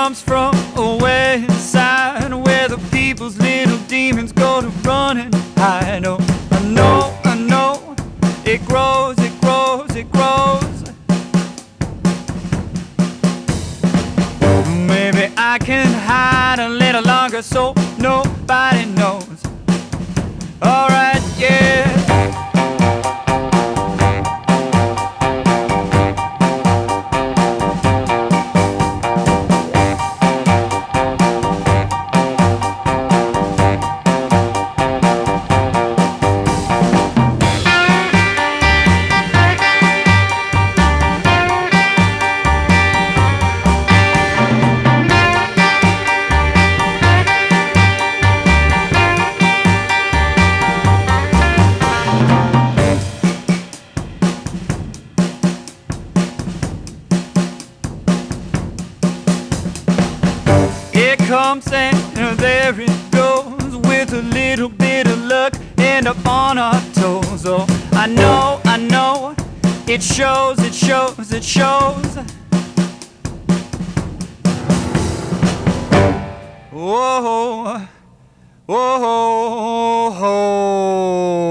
comes from a west side where the people's little demons go to run and hide. Oh, I know, it grows, it grows, it grows. Maybe I can hide a little longer so nobody knows. Alright, yeah. Comes and there it goes, with a little bit of luck, end up on our toes. Oh, I know, it shows, it shows, it shows. Whoa, whoa, whoa.